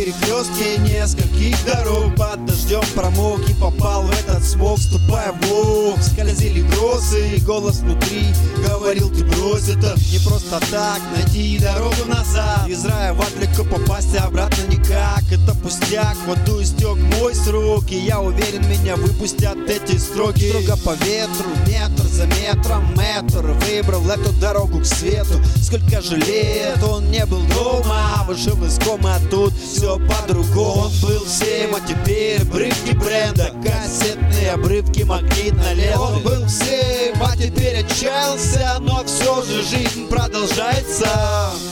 перекрестке нескольких дорог. Под дождем промок и попал в этот смог. Ступая в лог, скользили грозы, и голос внутри говорил: ты брось это. Не просто так найти дорогу назад. Из рая в ад легко попасть, а обратно никак. Это пустяк, в аду истек мой срок, и я уверен, меня выпустят эти строки. Строго по ветру, метр за метром, метр выбрал эту дорогу к свету. Сколько же лет он не был дома, вышел из комы, а тут все по-другому. Он был всем, а теперь обрывки бренда, кассетные обрывки магнитной ленты. Он был всем, а теперь отчаялся, но все же жизнь продолжается.